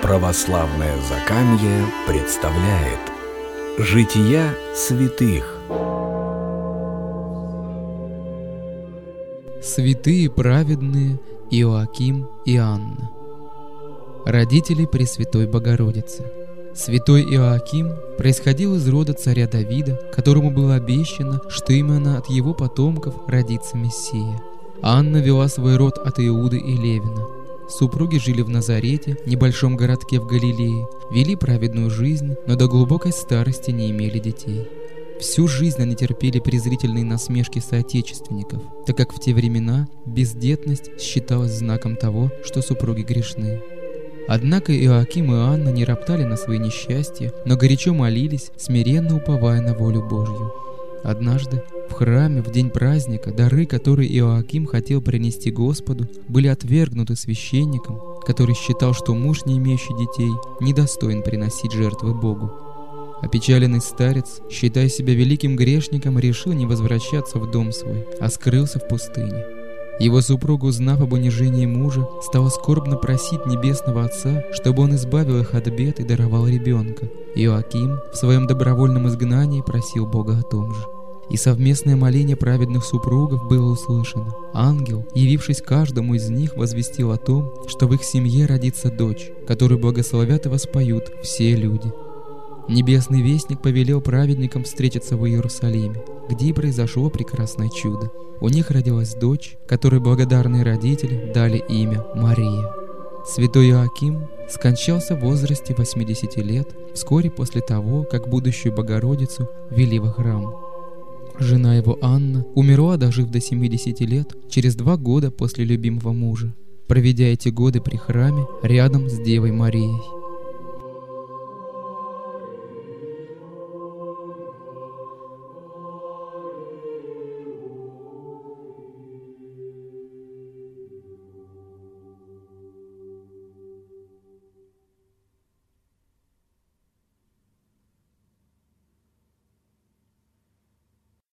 Православное Закамье представляет Жития святых. Святые праведные Иоаким и Анна. Родители Пресвятой Богородицы. Святой Иоаким происходил из рода царя Давида, которому было обещано, что именно от его потомков родится Мессия. Анна вела свой род от Иуды и Левина. Супруги жили в Назарете, небольшом городке в Галилее, вели праведную жизнь, но до глубокой старости не имели детей. Всю жизнь они терпели презрительные насмешки соотечественников, так как в те времена бездетность считалась знаком того, что супруги грешны. Однако Иоаким и Анна не роптали на свои несчастья, но горячо молились, смиренно уповая на волю Божью. Однажды в храме в день праздника дары, которые Иоаким хотел принести Господу, были отвергнуты священником, который считал, что муж, не имеющий детей, недостоин приносить жертвы Богу. Опечаленный старец, считая себя великим грешником, решил не возвращаться в дом свой, а скрылся в пустыне. Его супруга, узнав об унижении мужа, стала скорбно просить Небесного Отца, чтобы он избавил их от бед и даровал ребенка. Иоаким в своем добровольном изгнании просил Бога о том же. И совместное моление праведных супругов было услышано. Ангел, явившись каждому из них, возвестил о том, что в их семье родится дочь, которую благословят и воспоют все люди. Небесный вестник повелел праведникам встретиться в Иерусалиме, где и произошло прекрасное чудо. У них родилась дочь, которой благодарные родители дали имя Мария. Святой Иоаким скончался в возрасте 80 лет, вскоре после того, как будущую Богородицу ввели во храм. Жена его Анна умерла, дожив до 70 лет, через 2 года после любимого мужа, проведя эти годы при храме рядом с Девой Марией.